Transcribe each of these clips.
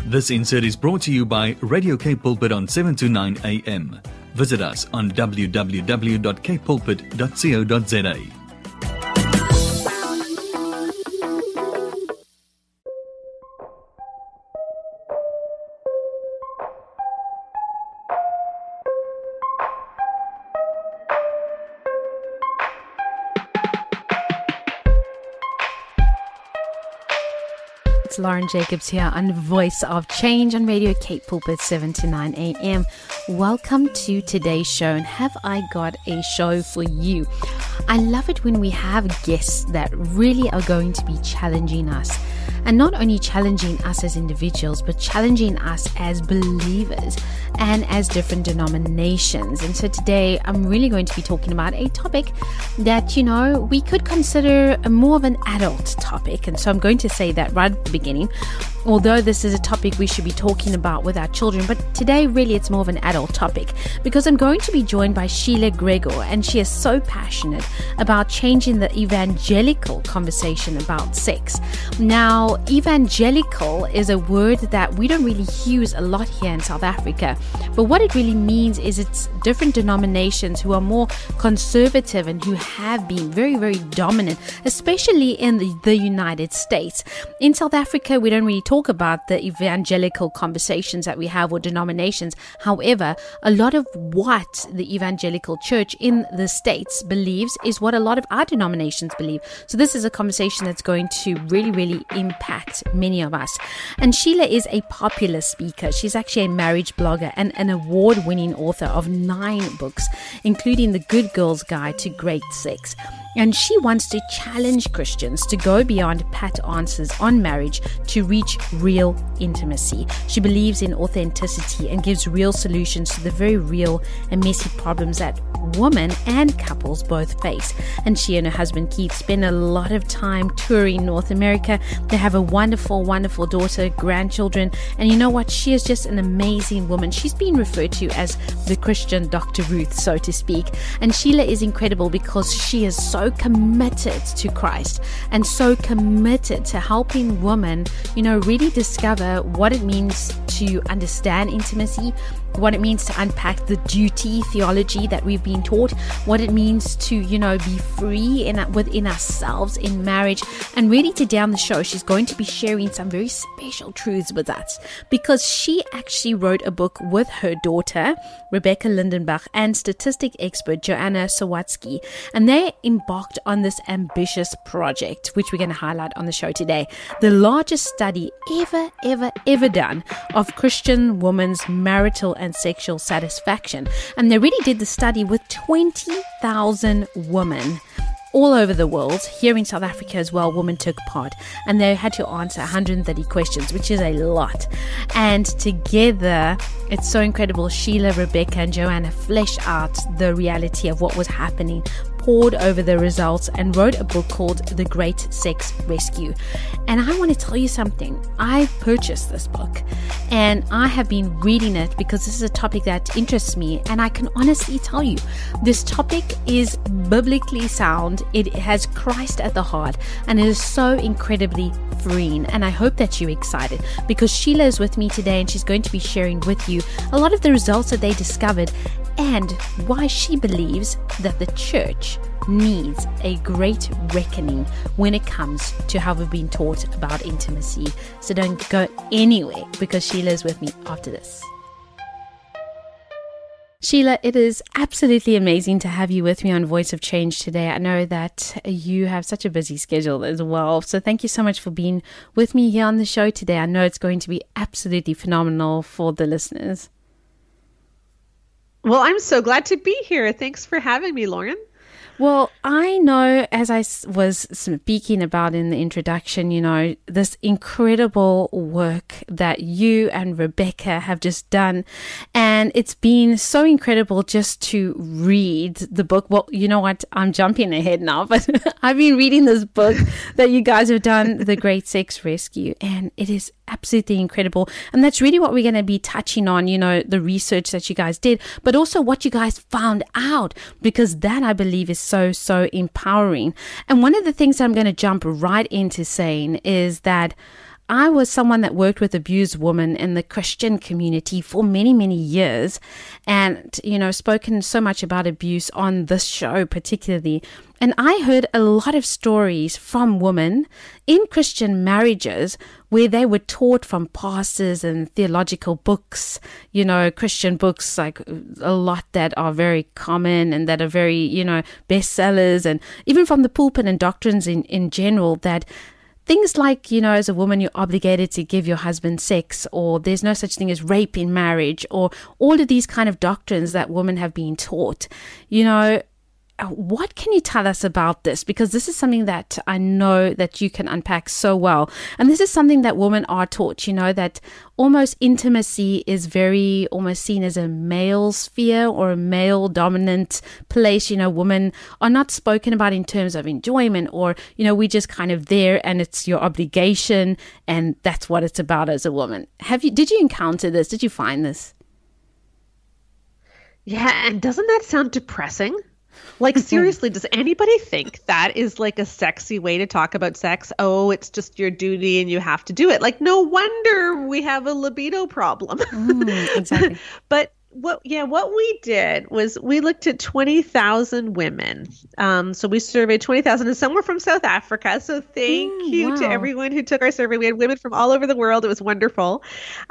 This insert is brought to you by Radio Cape Pulpit on 7 to 9 a.m. Visit us on www.capepulpit.co.za. It's Lauren Jacobs here on Voice of Change on Radio Cape Pulpit 7 to 9 a.m. Welcome to today's show, and have I got a show for you. I love it when we have guests that really are going to be challenging us. And not only challenging us as individuals, but challenging us as believers and as different denominations. And so today I'm really going to be talking about a topic that, we could consider more of an adult topic. And so I'm going to say that right at the beginning, although this is a topic we should be talking about with our children, but today really it's more of an adult topic because I'm going to be joined by Sheila Gregor, and she is so passionate about changing the evangelical conversation about sex. Now, evangelical is a word that we don't really use a lot here in South Africa, but what it really means is it's different denominations who are more conservative and who have been very, very dominant, especially in the United States. In South Africa, we don't really talk about the evangelical conversations that we have or denominations. However, a lot of what the evangelical church in the States believes is what a lot of our denominations believe. So this is a conversation that's going to really, really impact many of us. And Sheila is a popular speaker. She's actually a marriage blogger and an award-winning author of 9 books, including The Good Girl's Guide to Great Sex. And she wants to challenge Christians to go beyond pat answers on marriage to reach real intimacy. She believes in authenticity and gives real solutions to the very real and messy problems that women and couples both face. And she and her husband Keith spend a lot of time touring North America. They have a wonderful, wonderful daughter, grandchildren, and you know what? She is just an amazing woman. She's been referred to as the Christian Dr. Ruth, so to speak. And Sheila is incredible because she is so committed to Christ and so committed to helping women, really discover what it means to understand intimacy, what it means to unpack the duty theology that we've been taught, what it means to, be free within ourselves in marriage. And really today on the show, she's going to be sharing some very special truths with us because she actually wrote a book with her daughter, Rebecca Lindenbach, and statistic expert Joanna Sawatsky. And they embarked on this ambitious project, which we're going to highlight on the show today. The largest study ever done of Christian women's marital and sexual satisfaction. And they really did the study with 20,000 women all over the world. Here in South Africa as well, women took part, and they had to answer 130 questions, which is a lot. And together, it's so incredible. Sheila, Rebecca, and Joanna fleshed out the reality of what was happening, pored over the results, and wrote a book called The Great Sex Rescue. And I want to tell you something. I purchased this book and I have been reading it because this is a topic that interests me, and I can honestly tell you this topic is biblically sound. It has Christ at the heart, and it is so incredibly freeing. And I hope that you're excited because Sheila is with me today, and she's going to be sharing with you a lot of the results that they discovered and why she believes that the church needs a great reckoning when it comes to how we've been taught about intimacy. So don't go anywhere because Sheila is with me after this. Sheila, it is absolutely amazing to have you with me on Voice of Change today. I know that you have such a busy schedule as well. So thank you so much for being with me here on the show today. I know it's going to be absolutely phenomenal for the listeners. Well, I'm so glad to be here. Thanks for having me, Lauren. Well, I know, as I was speaking about in the introduction, this incredible work that you and Rebecca have just done. And it's been so incredible just to read the book. Well, you know what? I'm jumping ahead now, but I've been reading this book that you guys have done, The Great Sex Rescue, and it is absolutely incredible. And that's really what we're going to be touching on, the research that you guys did, but also what you guys found out, because that, I believe, is so empowering. And one of the things that I'm going to jump right into saying is that I was someone that worked with abused women in the Christian community for many, many years, and, spoken so much about abuse on this show particularly. And I heard a lot of stories from women in Christian marriages where they were taught from pastors and theological books, Christian books, like a lot that are very common and that are very, bestsellers, and even from the pulpit and doctrines in general, that things like, as a woman, you're obligated to give your husband sex, or there's no such thing as rape in marriage, or all of these kind of doctrines that women have been taught. What can you tell us about this? Because this is something that I know that you can unpack so well. And this is something that women are taught, that almost intimacy is very almost seen as a male sphere or a male dominant place. Women are not spoken about in terms of enjoyment, or, we just kind of there and it's your obligation and that's what it's about as a woman. Did you encounter this? Did you find this? Yeah. And doesn't that sound depressing? Like, seriously, does anybody think that is like a sexy way to talk about sex? Oh, it's just your duty and you have to do it. Like, no wonder we have a libido problem. Exactly. But what we did was we looked at 20,000 women. So we surveyed 20,000, and some were from South Africa. So thank you to everyone who took our survey. We had women from all over the world. It was wonderful.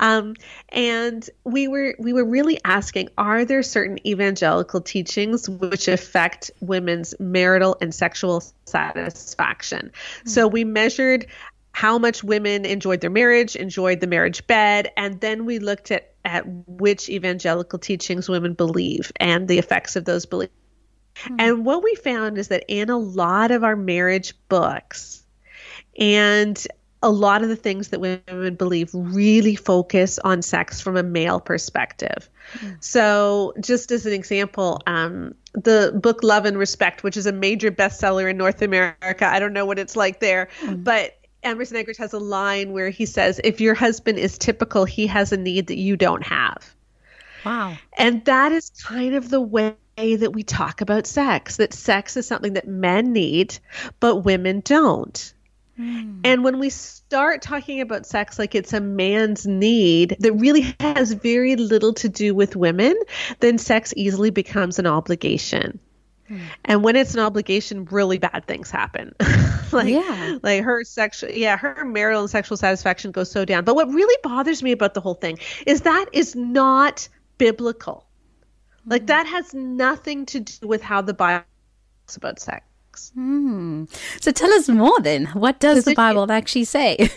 And we were really asking, are there certain evangelical teachings which affect women's marital and sexual satisfaction? So we measured how much women enjoyed their marriage, enjoyed the marriage bed, and then we looked at which evangelical teachings women believe and the effects of those beliefs. And what we found is that in a lot of our marriage books and a lot of the things that women believe really focus on sex from a male perspective. So just as an example, the book Love and Respect, which is a major bestseller in North America, I don't know what it's like there, but Emerson Eggers has a line where he says, if your husband is typical, he has a need that you don't have. Wow. And that is kind of the way that we talk about sex, that sex is something that men need, but women don't. And when we start talking about sex like it's a man's need that really has very little to do with women, then sex easily becomes an obligation. And when it's an obligation, really bad things happen. Like her marital and sexual satisfaction goes so down. But what really bothers me about the whole thing is that is not biblical. Like, that has nothing to do with how the Bible talks about sex. So tell us more then. What does the Bible actually say?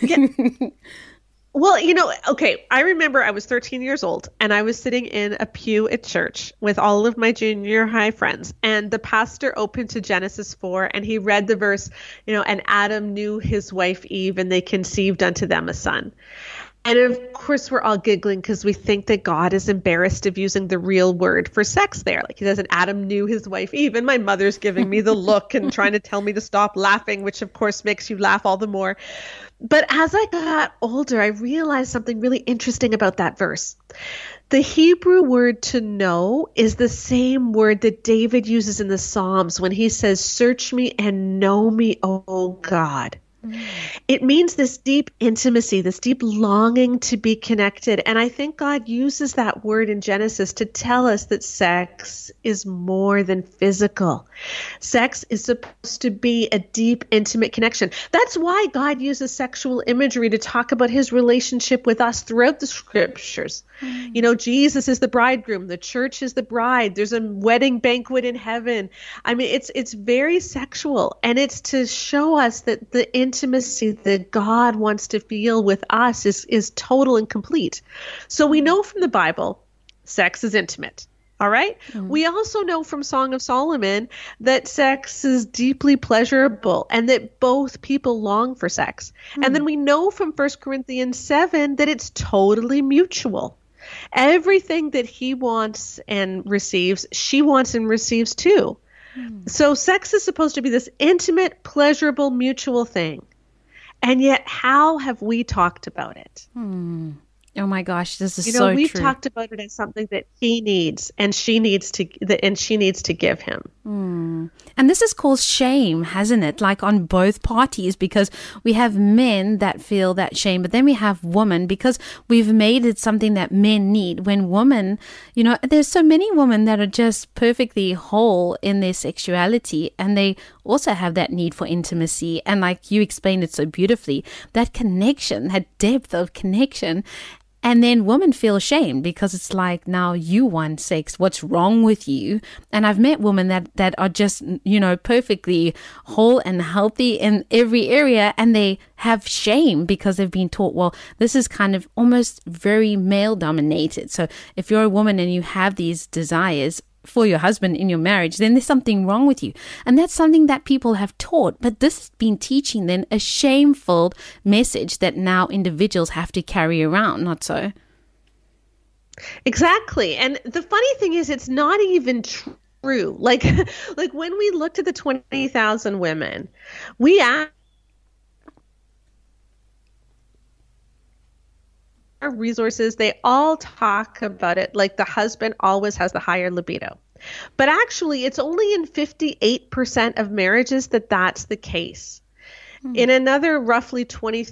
Well, okay, I remember I was 13 years old and I was sitting in a pew at church with all of my junior high friends, and the pastor opened to Genesis 4 and he read the verse, and Adam knew his wife Eve and they conceived unto them a son. And of course, we're all giggling because we think that God is embarrassed of using the real word for sex there. Like, he says, and Adam knew his wife Eve, and my mother's giving me the look and trying to tell me to stop laughing, which of course makes you laugh all the more. But as I got older, I realized something really interesting about that verse. The Hebrew word to know is the same word that David uses in the Psalms when he says, search me and know me, O God. It means this deep intimacy, this deep longing to be connected. And I think God uses that word in Genesis to tell us that sex is more than physical. Sex is supposed to be a deep, intimate connection. That's why God uses sexual imagery to talk about his relationship with us throughout the scriptures. Jesus is the bridegroom. The church is the bride. There's a wedding banquet in heaven. I mean, it's very sexual, and it's to show us that the intimacy that God wants to feel with us is total and complete. So we know from the Bible, sex is intimate. All right. We also know from Song of Solomon that sex is deeply pleasurable and that both people long for sex. And then we know from 1 Corinthians 7 that it's totally mutual. Everything that he wants and receives, she wants and receives too. So sex is supposed to be this intimate, pleasurable, mutual thing. And yet, how have we talked about it? Oh my gosh, this is You know, so we've true. talked about it as something that he needs, and she needs to give him. And this is caused shame, hasn't it? Like on both parties, because we have men that feel that shame, but then we have women because we've made it something that men need. When women, you know, there's so many women that are just perfectly whole in their sexuality, and they also have that need for intimacy. And like you explained it so beautifully, that connection, that depth of connection. And then women feel ashamed because it's like, now you want sex. What's wrong with you? And I've met women that are just, you know, perfectly whole and healthy in every area. And they have shame because they've been taught, well, this is kind of almost very male dominated. So if you're a woman and you have these desires for your husband in your marriage, then there's something wrong with you. And that's something that people have taught. But this has been teaching then a shameful message that now individuals have to carry around, not so? Exactly. And the funny thing is, it's not even true. Like when we looked at the 20,000 women, we asked resources, they all talk about it like the husband always has the higher libido. But actually, it's only in 58% of marriages that that's the case. In another roughly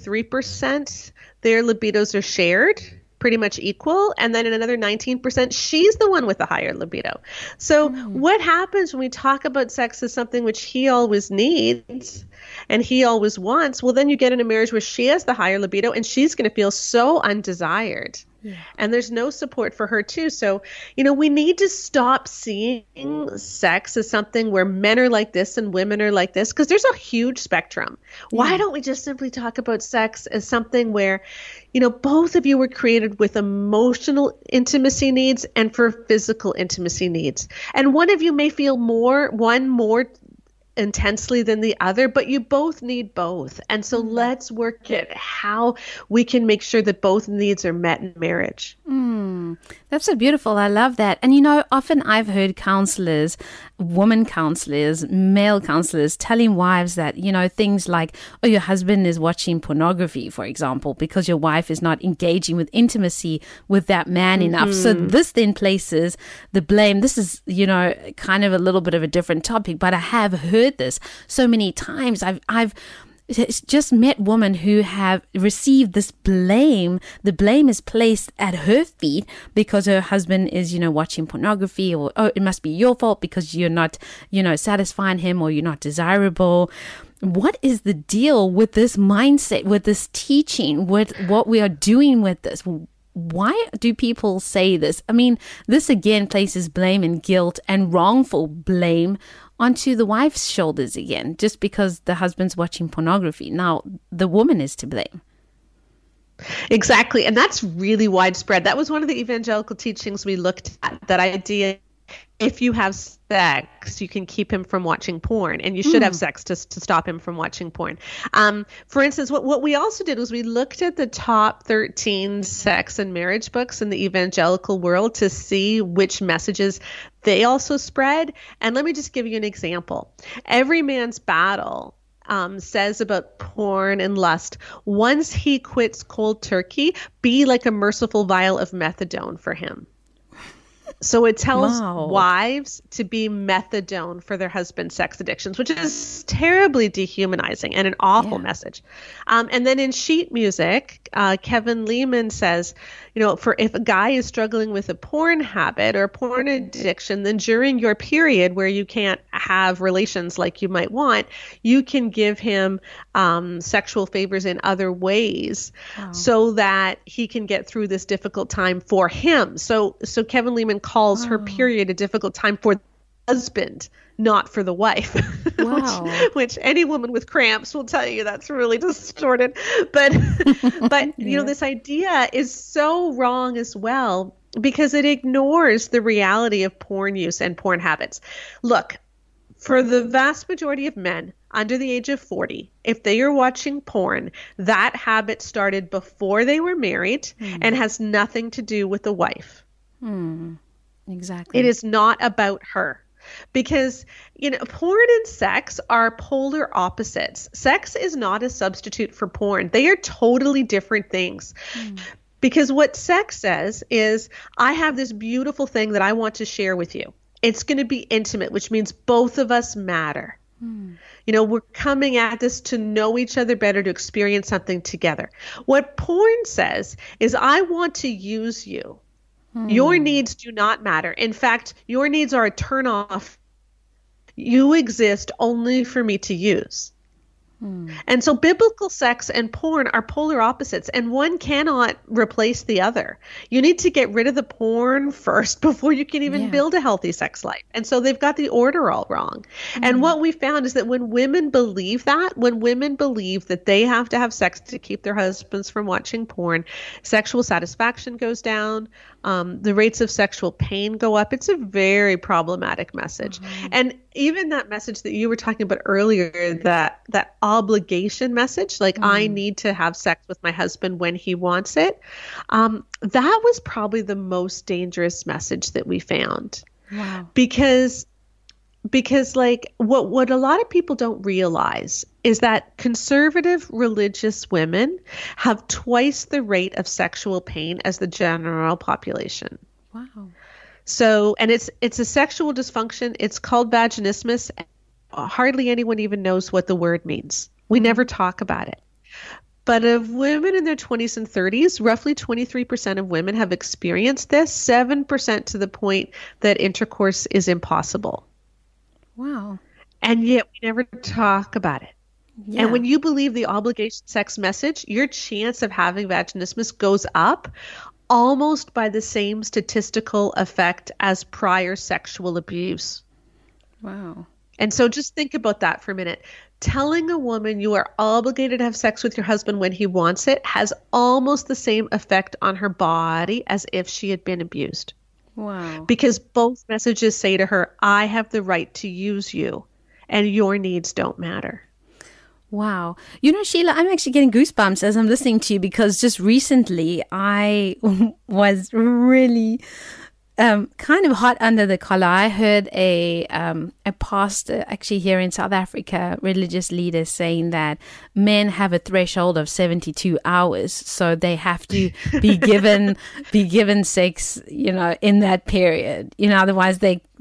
23%, their libidos are shared, pretty much equal. And then in another 19%, she's the one with the higher libido. So what happens when we talk about sex as something which he always needs and he always wants? Well, then you get in a marriage where she has the higher libido and she's going to feel so undesired. Yeah. And there's no support for her too. So, you know, we need to stop seeing sex as something where men are like this and women are like this, because there's a huge spectrum. Yeah. Why don't we just simply talk about sex as something where, you know, both of you were created with emotional intimacy needs and for physical intimacy needs. And one of you may feel one more intensely than the other, but you both need both. And so let's work at how we can make sure that both needs are met in marriage. That's so beautiful. I love that. And, you know, often I've heard counselors, women counselors, male counselors telling wives that, you know, things like, oh, your husband is watching pornography, for example, because your wife is not engaging with intimacy with that man enough. So this then places the blame. This is, you know, kind of a little bit of a different topic, but I have heard this so many times. I've just met women who have received this blame. The blame is placed at her feet because her husband is, you know, watching pornography, or, oh, it must be your fault because you're not, you know, satisfying him, or you're not desirable. What is the deal with this mindset, with this teaching, with what we are doing with this? Why do people say this? I mean, this again places blame and guilt and wrongful blame onto the wife's shoulders again, just because the husband's watching pornography. Now, the woman is to blame. Exactly. And that's really widespread. That was one of the evangelical teachings we looked at, that idea, if you have sex, you can keep him from watching porn, and you should have sex to stop him from watching porn. For instance, what we also did was we looked at the top 13 sex and marriage books in the evangelical world to see which messages they also spread. And let me just give you an example. Every Man's Battle says about porn and lust: once he quits cold turkey, be like a merciful vial of methadone for him. So it tells wives to be methadone for their husband's sex addictions, which is terribly dehumanizing and an awful message. And then in sheet music, Kevin Lehman says, you know, for if a guy is struggling with a porn habit or porn addiction, then during your period where you can't have relations like you might want, you can give him sexual favors in other ways so that he can get through this difficult time for him. So Kevin Lehman calls her period a difficult time for the husband, not for the wife. which any woman with cramps will tell you that's really distorted. But you know, this idea is so wrong as well, because it ignores the reality of porn use and porn habits. Look, for the vast majority of men under the age of 40, if they are watching porn, that habit started before they were married and has nothing to do with the wife. Exactly. It is not about her. Because, you know, porn and sex are polar opposites. Sex is not a substitute for porn. They are totally different things. Because what sex says is, I have this beautiful thing that I want to share with you. It's going to be intimate, which means both of us matter. You know, we're coming at this to know each other better, to experience something together. What porn says is, I want to use you. Your needs do not matter. In fact, your needs are a turn off. You exist only for me to use. And so biblical sex and porn are polar opposites, and one cannot replace the other. You need to get rid of the porn first before you can even build a healthy sex life. And so they've got the order all wrong. And what we found is that when women believe that they have to have sex to keep their husbands from watching porn, sexual satisfaction goes down. The rates of sexual pain go up. It's a very problematic message. And even that message that you were talking about earlier, that obligation message, like I need to have sex with my husband when he wants it, that was probably the most dangerous message that we found. Wow. Because like what a lot of people don't realize is that conservative religious women have twice the rate of sexual pain as the general population. Wow. So, and it's a sexual dysfunction. It's called vaginismus. Hardly anyone even knows what the word means. We never talk about it. But of women in their 20s and 30s, roughly 23% of women have experienced this, 7% to the point that intercourse is impossible. Wow. And yet we never talk about it. Yeah. And when you believe the obligation sex message, your chance of having vaginismus goes up almost by the same statistical effect as prior sexual abuse. Wow. And so just think about that for a minute. Telling a woman you are obligated to have sex with your husband when he wants it has almost the same effect on her body as if she had been abused. Wow. Because both messages say to her, I have the right to use you and your needs don't matter. Wow. You know, Sheila, I'm actually getting goosebumps as I'm listening to you, because just recently I was really kind of hot under the collar. I heard a pastor actually here in South Africa, religious leaders, saying that men have a threshold of 72 hours, so they have to be given sex, you know, in that period. You know, otherwise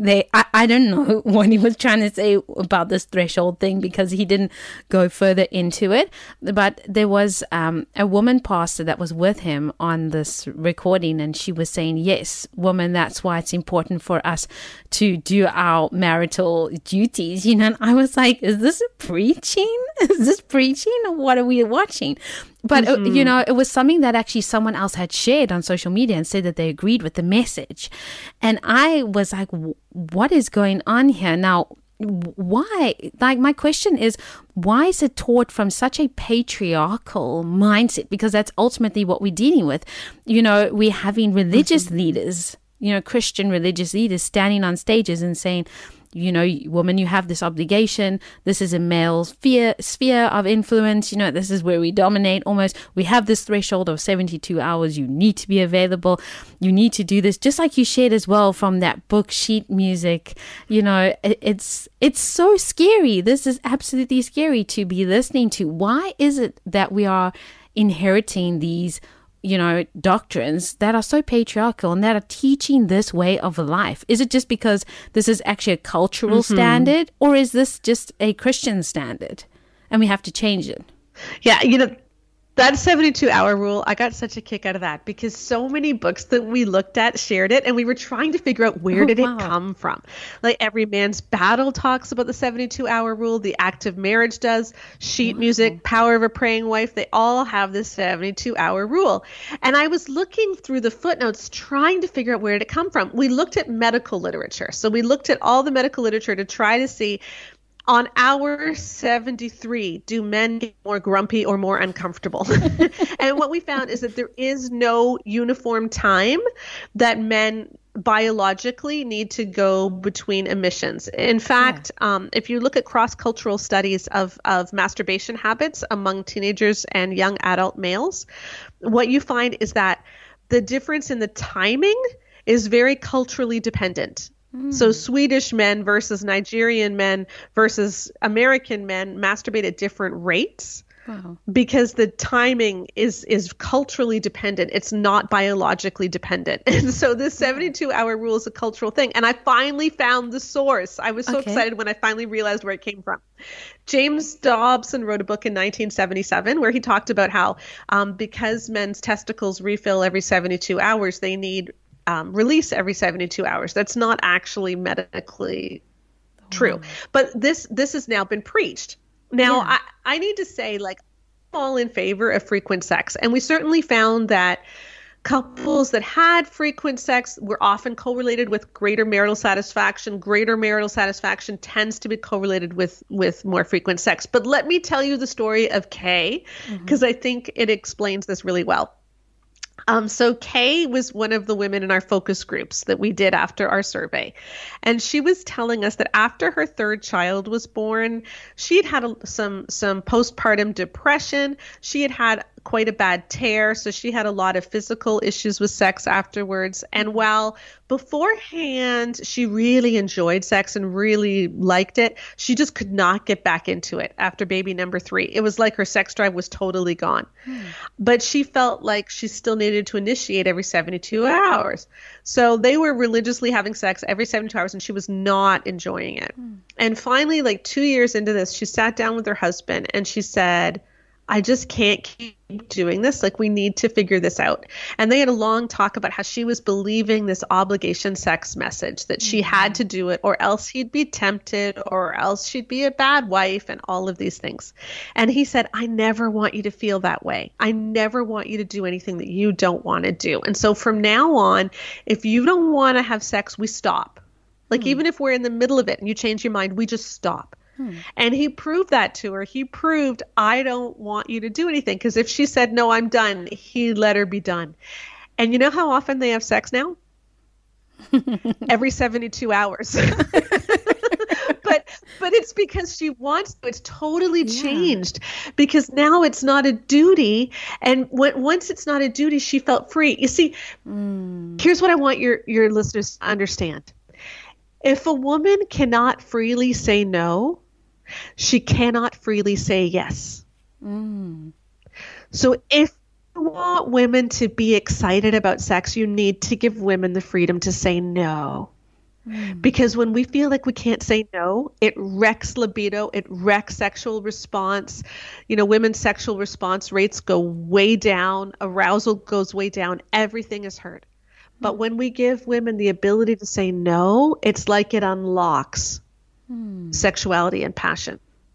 I don't know what he was trying to say about this threshold thing, because he didn't go further into it. But there was a woman pastor that was with him on this recording, and she was saying, yes, woman, that's why it's important for us to do our marital duties, you know. And I was like, is this preaching? Is this preaching, or what are we watching? But, you know, it was something that actually someone else had shared on social media and said that they agreed with the message. And I was like, what is going on here? Now, why? Like, my question is, why is it taught from such a patriarchal mindset? Because that's ultimately what we're dealing with. You know, we're having religious leaders, you know, Christian religious leaders standing on stages and saying, you know, woman, you have this obligation. This is a male sphere of influence. You know, this is where we dominate almost. We have this threshold of 72 hours. You need to be available. You need to do this. Just like you shared as well from that book, Sheet Music. You know, it's so scary. This is absolutely scary to be listening to. Why is it that we are inheriting these, you know, doctrines that are so patriarchal and that are teaching this way of life? Is it just because this is actually a cultural standard, or is this just a Christian standard and we have to change it? Yeah, you know, that 72-hour rule, I got such a kick out of that, because so many books that we looked at shared it, and we were trying to figure out where did it come from. Like Every Man's Battle talks about the 72-hour rule. The Act of Marriage does. Sheet Music, Power of a Praying Wife, they all have this 72-hour rule. And I was looking through the footnotes trying to figure out where did it come from. We looked at medical literature. So we looked at all the medical literature to try to see, on hour 73, do men get more grumpy or more uncomfortable? And what we found is that there is no uniform time that men biologically need to go between emissions. In fact, if you look at cross-cultural studies of masturbation habits among teenagers and young adult males, what you find is that the difference in the timing is very culturally dependent. So Swedish men versus Nigerian men versus American men masturbate at different rates. Wow. because the timing is culturally dependent. It's not biologically dependent. And so this 72-hour rule is a cultural thing. And I finally found the source. I was so excited when I finally realized where it came from. James Dobson wrote a book in 1977 where he talked about how because men's testicles refill every 72 hours, they need release every 72 hours. That's not actually medically true. But this has now been preached. Now, I need to say, like, I'm all in favor of frequent sex. And we certainly found that couples that had frequent sex were often correlated with greater marital satisfaction. Greater marital satisfaction tends to be correlated with more frequent sex. But let me tell you the story of Kay, because I think it explains this really well. So Kay was one of the women in our focus groups that we did after our survey. And she was telling us that after her third child was born, she had had some postpartum depression. She had quite a bad tear. So she had a lot of physical issues with sex afterwards. And while beforehand she really enjoyed sex and really liked it, she just could not get back into it after baby number 3. It was like her sex drive was totally gone. But she felt like she still needed to initiate every 72 hours. So they were religiously having sex every 72 hours and she was not enjoying it. And finally, like 2 years into this, she sat down with her husband and she said, I just can't keep doing this. Like, we need to figure this out. And they had a long talk about how she was believing this obligation sex message that she had to do it or else he'd be tempted or else she'd be a bad wife and all of these things. And he said, I never want you to feel that way. I never want you to do anything that you don't want to do. And so from now on, if you don't want to have sex, we stop. Like, even if we're in the middle of it and you change your mind, we just stop. And he proved that to her. He proved, I don't want you to do anything. Because if she said, no, I'm done, he let her be done. And you know how often they have sex now? Every 72 hours. But it's because she wants to. It's totally changed because now it's not a duty. And once it's not a duty, she felt free. You see, here's what I want your listeners to understand. If a woman cannot freely say no, she cannot freely say yes. So if you want women to be excited about sex, you need to give women the freedom to say no. Because when we feel like we can't say no, it wrecks libido, it wrecks sexual response. You know, women's sexual response rates go way down, arousal goes way down, everything is hurt. But when we give women the ability to say no, it's like it unlocks sexuality and passion.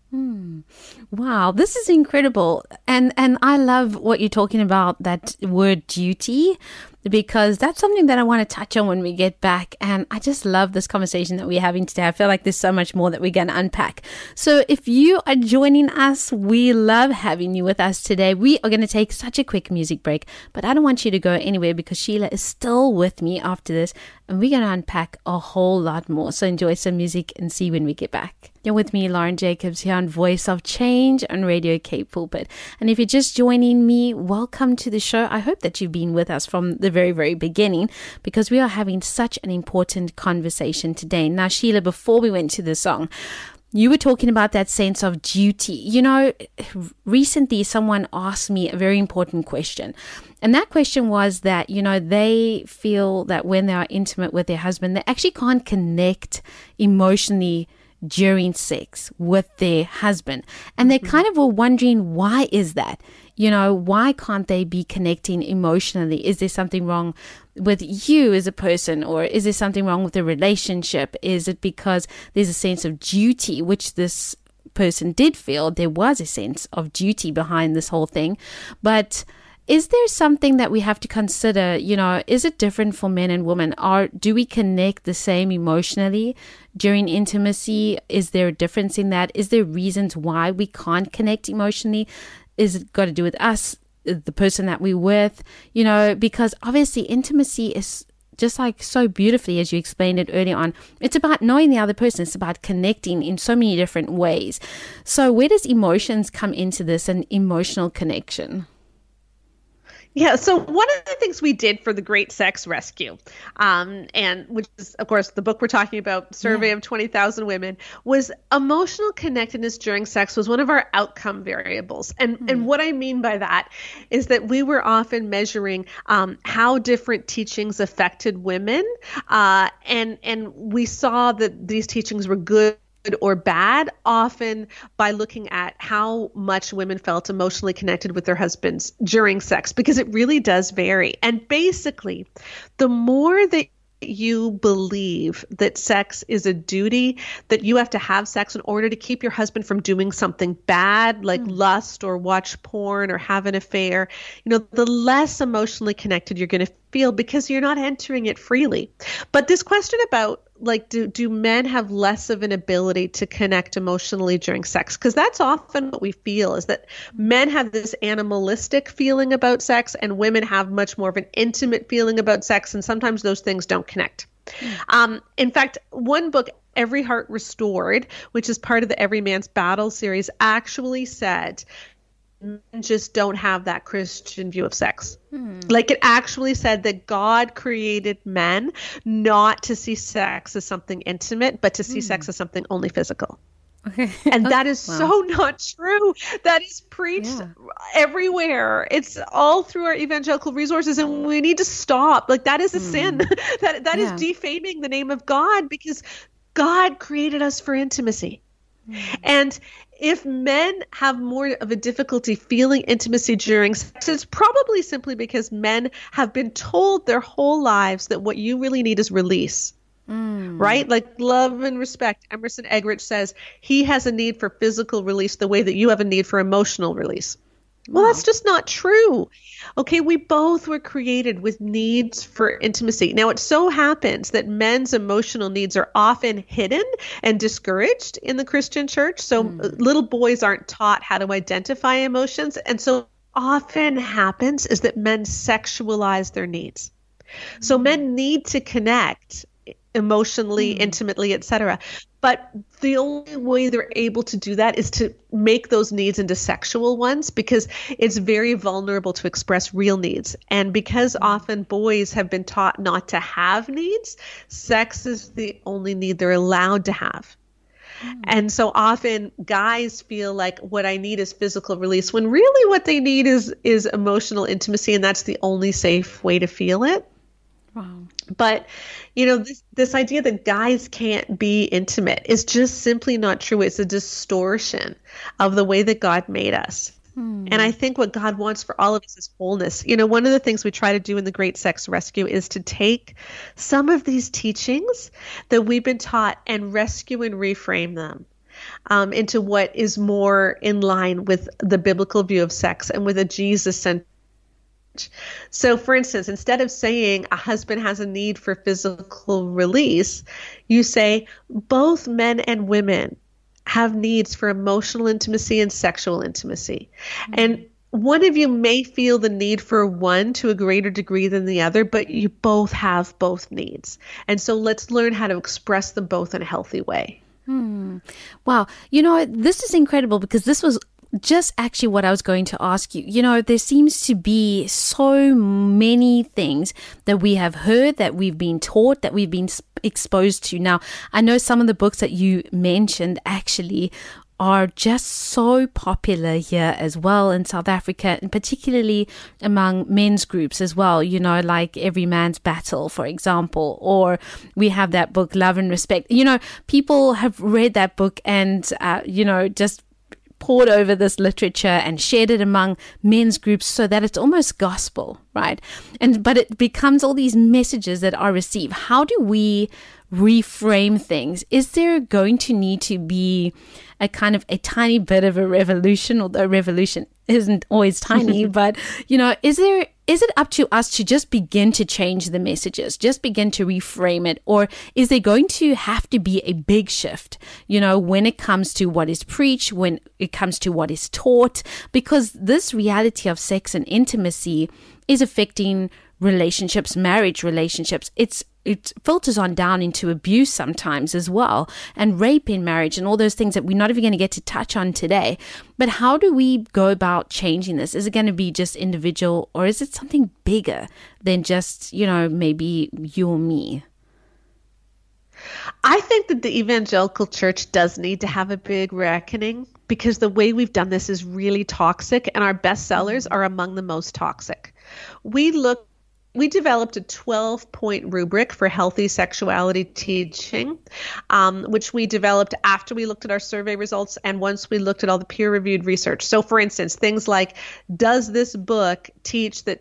Wow, this is incredible. And I love what you're talking about, that word duty, because that's something that I want to touch on when we get back. And I just love this conversation that we're having today. I feel like there's so much more that we're going to unpack. So if you are joining us, we love having you with us today. We are going to take such a quick music break, but I don't want you to go anywhere because Sheila is still with me after this, and we're going to unpack a whole lot more. So enjoy some music and see when we get back. You're with me, Lauren Jacobs, here on Voice of Change on Radio Cape Pulpit. And if you're just joining me, welcome to the show. I hope that you've been with us from the very, very beginning, because we are having such an important conversation today. Now, Sheila, before we went to the song, you were talking about that sense of duty. You know, recently someone asked me a very important question. And that question was that, you know, they feel that when they are intimate with their husband, they actually can't connect emotionally during sex with their husband. And they kind of were wondering, why is that? You know, why can't they be connecting emotionally? Is there something wrong with you as a person, or is there something wrong with the relationship? Is it because there's a sense of duty, which this person did feel there was a sense of duty behind this whole thing? But is there something that we have to consider? You know, is it different for men and women? Do we connect the same emotionally during intimacy? Is there a difference in that? Is there reasons why we can't connect emotionally? Is it got to do with us, the person that we're with? You know, because obviously intimacy is just like so beautifully, as you explained it earlier on, it's about knowing the other person. It's about connecting in so many different ways. So where does emotions come into this, and emotional connection? Yeah, so one of the things we did for the Great Sex Rescue, and which is, of course, the book we're talking about, Survey of 20,000 Women, was emotional connectedness during sex was one of our outcome variables. And what I mean by that is that we were often measuring how different teachings affected women, and we saw that these teachings were good or bad, often by looking at how much women felt emotionally connected with their husbands during sex, because it really does vary. And basically, the more that you believe that sex is a duty, that you have to have sex in order to keep your husband from doing something bad, like lust or watch porn or have an affair, the less emotionally connected you're going to feel, because you're not entering it freely. But this question about, like, do men have less of an ability to connect emotionally during sex? Because that's often what we feel, is that men have this animalistic feeling about sex and women have much more of an intimate feeling about sex. And sometimes those things don't connect. In fact, one book, Every Heart Restored, which is part of the Every Man's Battle series, actually said men just don't have that Christian view of sex. Like, it actually said that God created men not to see sex as something intimate, but to see sex as something only physical. Okay. And that is so not true. That is preached everywhere. It's all through our evangelical resources, and we need to stop. Like, that is a sin. that is defaming the name of God, because God created us for intimacy. And if men have more of a difficulty feeling intimacy during sex, it's probably simply because men have been told their whole lives that what you really need is release. Right? Like love and respect. Emerson Eggerichs says he has a need for physical release the way that you have a need for emotional release. Well, that's just not true. Okay, we both were created with needs for intimacy. Now, it so happens that men's emotional needs are often hidden and discouraged in the Christian church. So little boys aren't taught how to identify emotions. And so often happens is that men sexualize their needs. So men need to connect emotionally, intimately, etc. But the only way they're able to do that is to make those needs into sexual ones, because it's very vulnerable to express real needs. And because often boys have been taught not to have needs, sex is the only need they're allowed to have. And so often guys feel like what I need is physical release, when really what they need is emotional intimacy, and that's the only safe way to feel it. Wow. But, this idea that guys can't be intimate is just simply not true. It's a distortion of the way that God made us. And I think what God wants for all of us is wholeness. One of the things we try to do in the Great Sex Rescue is to take some of these teachings that we've been taught and rescue and reframe them into what is more in line with the biblical view of sex and with a Jesus-centered. So, for instance, instead of saying a husband has a need for physical release, you say both men and women have needs for emotional intimacy and sexual intimacy. And one of you may feel the need for one to a greater degree than the other, but you both have both needs. And so let's learn how to express them both in a healthy way. Wow. This is incredible, because this was just actually what I was going to ask you. There seems to be so many things that we have heard, that we've been taught, that we've been exposed to. Now, I know some of the books that you mentioned actually are just so popular here as well in South Africa, and particularly among men's groups as well, like Every Man's Battle, for example, or we have that book, Love and Respect. People have read that book and, just poured over this literature and shared it among men's groups so that it's almost gospel, right? But it becomes all these messages that are received. How do we reframe things? Is there going to need to be a kind of a tiny bit of a revolution, although a revolution isn't always tiny, but, is it up to us to just begin to change the messages, just begin to reframe it? Or is there going to have to be a big shift, when it comes to what is preached, when it comes to what is taught? Because this reality of sex and intimacy is affecting relationships, marriage relationships. It filters on down into abuse sometimes as well, and rape in marriage and all those things that we're not even going to get to touch on today. But how do we go about changing this? Is it going to be just individual, or is it something bigger than just, maybe you or me? I think that the evangelical church does need to have a big reckoning, because the way we've done this is really toxic, and our bestsellers are among the most toxic. We developed a 12-point rubric for healthy sexuality teaching, which we developed after we looked at our survey results and once we looked at all the peer-reviewed research. So, for instance, things like, does this book teach that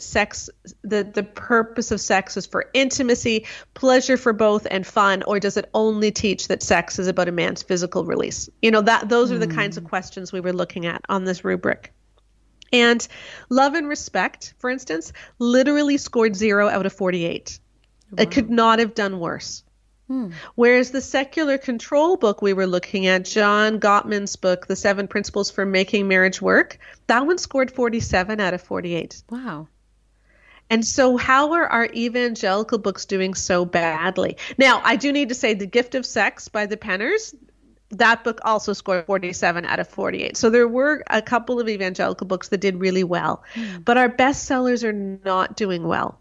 the purpose of sex is for intimacy, pleasure for both, and fun, or does it only teach that sex is about a man's physical release? Those are the kinds of questions we were looking at on this rubric. And Love and Respect, for instance, literally scored 0 out of 48. Wow. It could not have done worse. Whereas the Secular Control book we were looking at, John Gottman's book, The 7 Principles for Making Marriage Work, that one scored 47 out of 48. Wow. And so how are our evangelical books doing so badly? Now, I do need to say The Gift of Sex by the Penners, that book also scored 47 out of 48. So there were a couple of evangelical books that did really well, but our bestsellers are not doing well.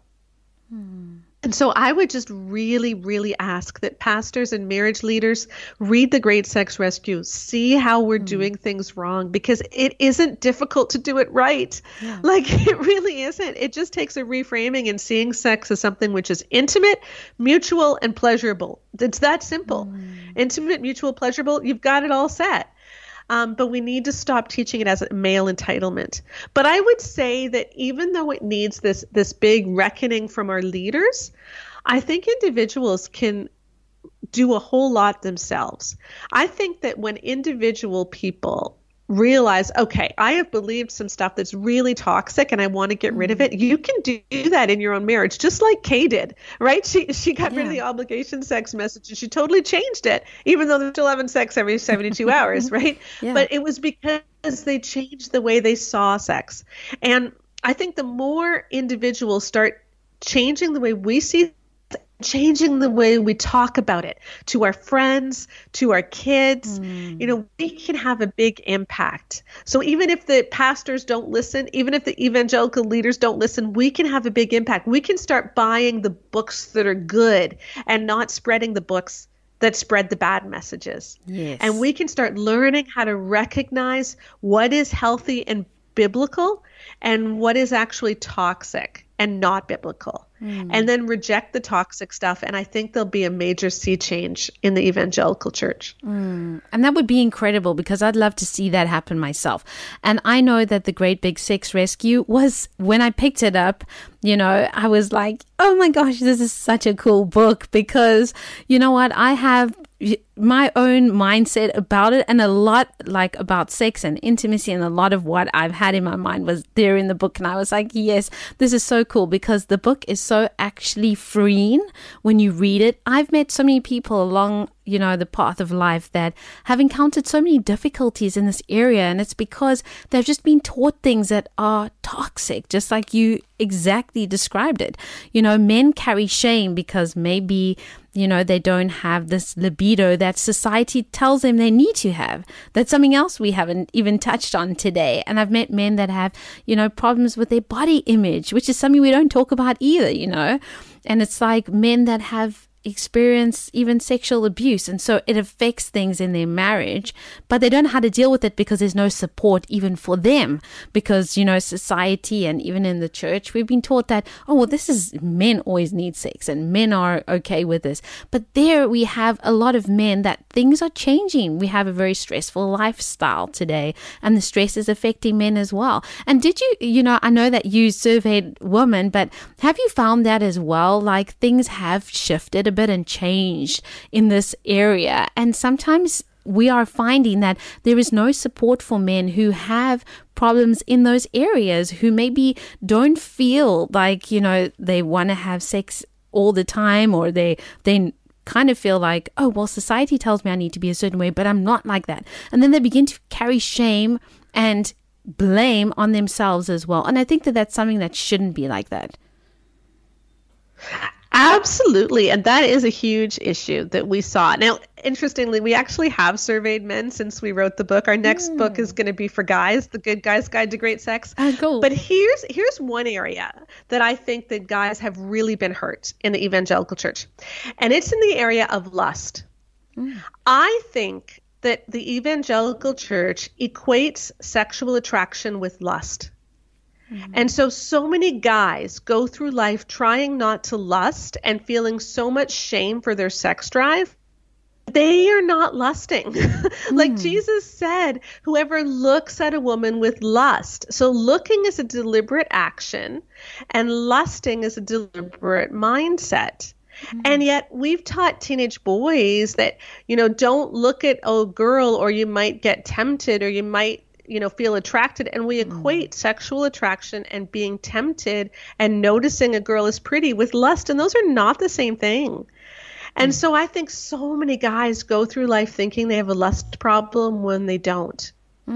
And so I would just really, really ask that pastors and marriage leaders read The Great Sex Rescue, see how we're doing things wrong, because it isn't difficult to do it right. Yeah. Like, it really isn't. It just takes a reframing and seeing sex as something which is intimate, mutual, and pleasurable. It's that simple. Intimate, mutual, pleasurable, you've got it all set. But we need to stop teaching it as a male entitlement. But I would say that even though it needs this big reckoning from our leaders, I think individuals can do a whole lot themselves. I think that when individual people realize, okay, I have believed some stuff that's really toxic and I want to get rid of it, you can do that in your own marriage, just like Kay did, right? She got rid of the obligation sex message and she totally changed it, even though they're still having sex every 72 hours, right? Yeah. But it was because they changed the way they saw sex. And I think the more individuals start changing the way we see, changing the way we talk about it to our friends, to our kids, we can have a big impact. So even if the pastors don't listen, even if the evangelical leaders don't listen, we can have a big impact. We can start buying the books that are good and not spreading the books that spread the bad messages. Yes. And we can start learning how to recognize what is healthy and biblical and what is actually toxic and not biblical, and then reject the toxic stuff. And I think there'll be a major sea change in the evangelical church. And that would be incredible, because I'd love to see that happen myself. And I know that The Great Big Sex Rescue was, when I picked it up, I was like, oh my gosh, this is such a cool book, because you know what? I have my own mindset about it, and a lot like about sex and intimacy, and a lot of what I've had in my mind was there in the book. And I was like, yes, this is so cool, because the book is so actually freeing when you read it. I've met so many people along the path of life that have encountered so many difficulties in this area, and it's because they've just been taught things that are toxic, just like you exactly described it. Men carry shame because maybe they don't have this libido that society tells them they need to have. That's something else we haven't even touched on today. And I've met men that have, problems with their body image, which is something we don't talk about either, And it's like men that have experience even sexual abuse, and so it affects things in their marriage, but they don't know how to deal with it because there's no support even for them, because society and even in the church we've been taught that, oh well, this is, men always need sex and men are okay with this. But there we have a lot of men that things are changing. We have a very stressful lifestyle today, and the stress is affecting men as well. And did you I know that you surveyed women, but have you found that as well, like things have shifted a bit and changed in this area? And sometimes we are finding that there is no support for men who have problems in those areas, who maybe don't feel like they want to have sex all the time, or they kind of feel like, oh well, society tells me I need to be a certain way, but I'm not like that. And then they begin to carry shame and blame on themselves as well. And I think that that's something that shouldn't be like that. Absolutely. And that is a huge issue that we saw. Now, interestingly, we actually have surveyed men since we wrote the book. Our next book is going to be for guys, The Good Guy's Guide to Great Sex. Cool. But here's one area that I think that guys have really been hurt in the evangelical church. And it's in the area of lust. I think that the evangelical church equates sexual attraction with lust. And so many guys go through life trying not to lust and feeling so much shame for their sex drive. They are not lusting. Like Jesus said, whoever looks at a woman with lust. So looking is a deliberate action and lusting is a deliberate mindset. And yet we've taught teenage boys that, don't look at a girl or you might get tempted or you might feel attracted, and we equate sexual attraction and being tempted and noticing a girl is pretty with lust, and those are not the same thing. And so I think so many guys go through life thinking they have a lust problem when they don't.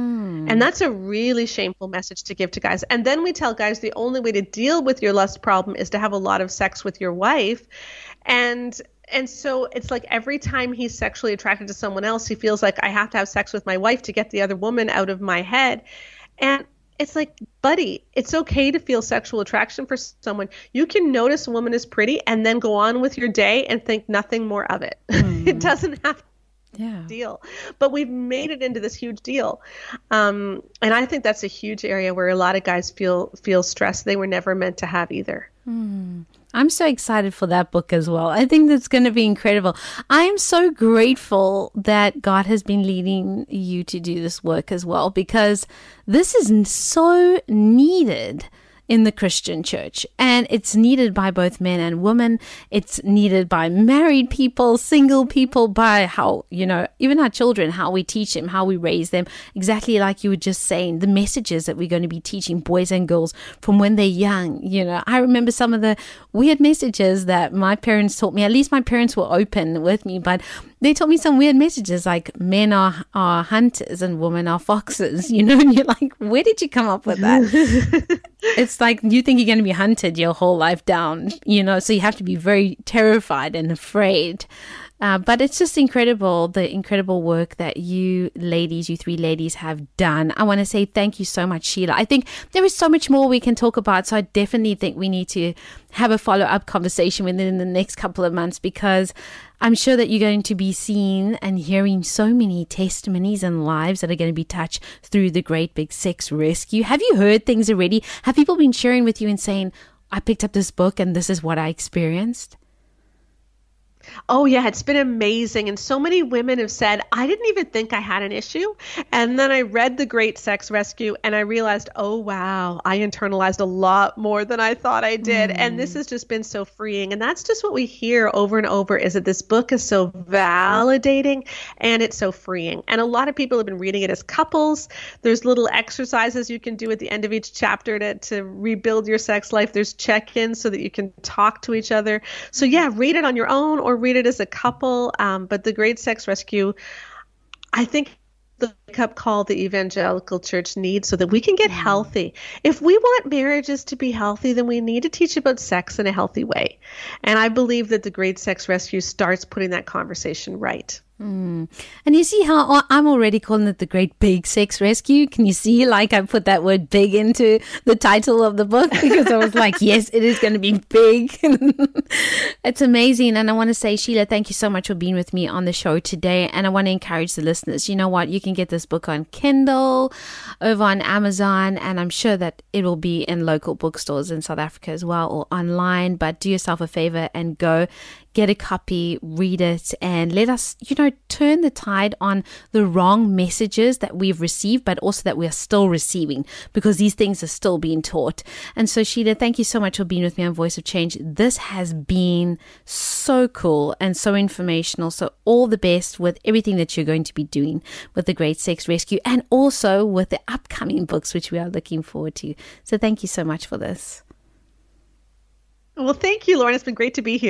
And that's a really shameful message to give to guys. And then we tell guys the only way to deal with your lust problem is to have a lot of sex with your wife. And so it's like every time he's sexually attracted to someone else, he feels like I have to have sex with my wife to get the other woman out of my head. And it's like, buddy, it's okay to feel sexual attraction for someone. You can notice a woman is pretty and then go on with your day and think nothing more of it. It doesn't have to deal. But we've made it into this huge deal. And I think that's a huge area where a lot of guys feel stressed they were never meant to have either. I'm so excited for that book as well. I think that's going to be incredible. I'm so grateful that God has been leading you to do this work as well, because this is so needed in the Christian church, and it's needed by both men and women. It's needed by married people, single people, by how, even our children, how we teach them, how we raise them, exactly like you were just saying, the messages that we're going to be teaching boys and girls from when they're young. I remember some of the weird messages that my parents taught me. At least my parents were open with me, but they taught me some weird messages like men are hunters and women are foxes, and you're like, where did you come up with that? It's like you think you're going to be hunted your whole life down, so you have to be very terrified and afraid. But it's just incredible, the incredible work that you three ladies have done. I want to say thank you so much, Sheila. I think there is so much more we can talk about. So I definitely think we need to have a follow-up conversation within the next couple of months, because I'm sure that you're going to be seeing and hearing so many testimonies and lives that are going to be touched through the Great Big Sex Rescue. Have you heard things already? Have people been sharing with you and saying, I picked up this book and this is what I experienced? Oh, yeah, it's been amazing. And so many women have said, I didn't even think I had an issue. And then I read The Great Sex Rescue and I realized, oh, wow, I internalized a lot more than I thought I did. And this has just been so freeing. And that's just what we hear over and over, is that this book is so validating and it's so freeing. And a lot of people have been reading it as couples. There's little exercises you can do at the end of each chapter to rebuild your sex life. There's check-ins so that you can talk to each other. So yeah, read it on your own or read it as a couple. But The Great Sex Rescue, I think, the wake-up call the evangelical church needs so that we can get healthy. If we want marriages to be healthy, then we need to teach about sex in a healthy way. And I believe that The Great Sex Rescue starts putting that conversation right. And you see how I'm already calling it The Great Big Sex Rescue? Can you see, like, I put that word big into the title of the book because I was like, yes, it is going to be big. It's amazing. And I want to say, Sheila, thank you so much for being with me on the show today. And I want to encourage the listeners, you know what? You can get this book on Kindle, over on Amazon, and I'm sure that it will be in local bookstores in South Africa as well, or online. But do yourself a favor and go get a copy, read it, and let us, turn the tide on the wrong messages that we've received, but also that we are still receiving, because these things are still being taught. And so, Sheila, thank you so much for being with me on Voice of Change. This has been so cool and so informational. So all the best with everything that you're going to be doing with The Great Sex Rescue, and also with the upcoming books, which we are looking forward to. So thank you so much for this. Well, thank you, Lauren. It's been great to be here.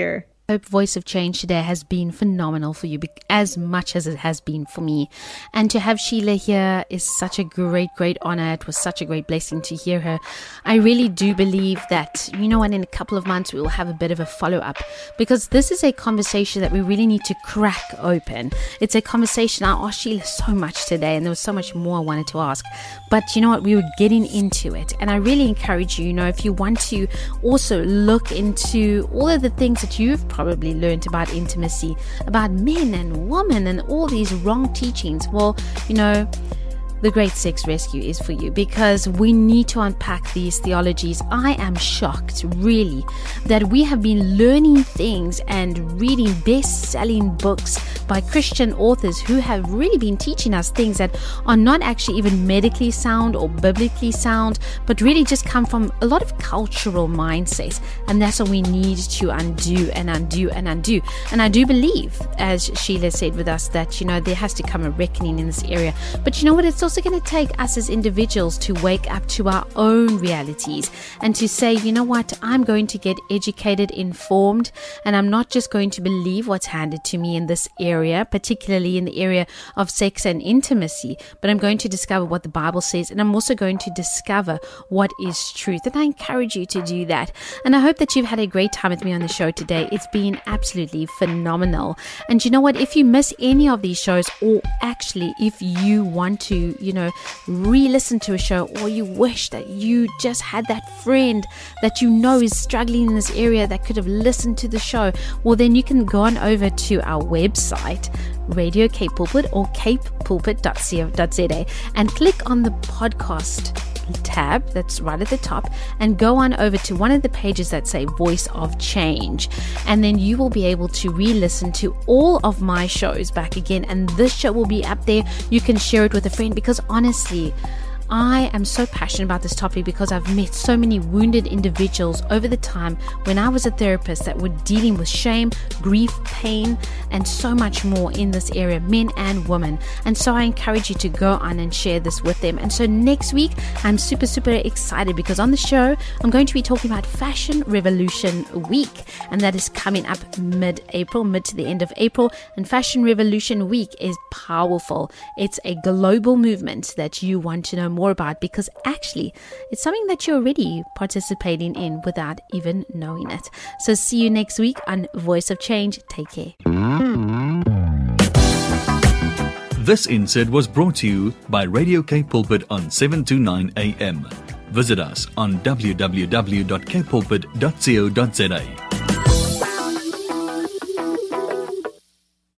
hope Voice of Change today has been phenomenal for you, as much as it has been for me. And to have Sheila here is such a great honor. It was such a great blessing to hear her. I really do believe that, in a couple of months we will have a bit of a follow-up, because this is a conversation that we really need to crack open. It's a conversation. I asked Sheila so much today, and there was so much more I wanted to ask. But you know what? We were getting into it. And I really encourage you, if you want to also look into all of the things that you've probably learned about intimacy, about men and women and all these wrong teachings, well, the Great Sex Rescue is for you, because we need to unpack these theologies. I am shocked, really, that we have been learning things and reading best-selling books by Christian authors who have really been teaching us things that are not actually even medically sound or biblically sound, but really just come from a lot of cultural mindsets. And that's what we need to undo and undo and undo. And I do believe, as Sheila said with us, that, there has to come a reckoning in this area. But you know what? It's also going to take us as individuals to wake up to our own realities and to say, you know what, I'm going to get educated, informed, and I'm not just going to believe what's handed to me in this area, particularly in the area of sex and intimacy, but I'm going to discover what the Bible says, and I'm also going to discover what is truth. And I encourage you to do that. And I hope that you've had a great time with me on the show today. It's been absolutely phenomenal. And you know what, if you miss any of these shows, or actually if you want to, re-listen to a show, or you wish that you just had that friend that is struggling in this area that could have listened to the show, well, then you can go on over to our website, Radio Cape Pulpit, or capepulpit.co.za, and click on the podcast tab that's right at the top, and go on over to one of the pages that say Voice of Change, and then you will be able to re-listen to all of my shows back again, and this show will be up there. You can share it with a friend, because honestly, I am so passionate about this topic, because I've met so many wounded individuals over the time when I was a therapist that were dealing with shame, grief, pain, and so much more in this area, men and women. And so I encourage you to go on and share this with them. And so next week, I'm super excited, because on the show, I'm going to be talking about Fashion Revolution Week, and that is coming up mid-April, mid to the end of April. And Fashion Revolution Week is powerful. It's a global movement that you want to know more about, because actually it's something that you're already participating in without even knowing it. So see you next week on Voice of Change. Take care. This insert was brought to you by Radio Cape Pulpit on 729 AM. Visit us on www.capepulpit.co.za.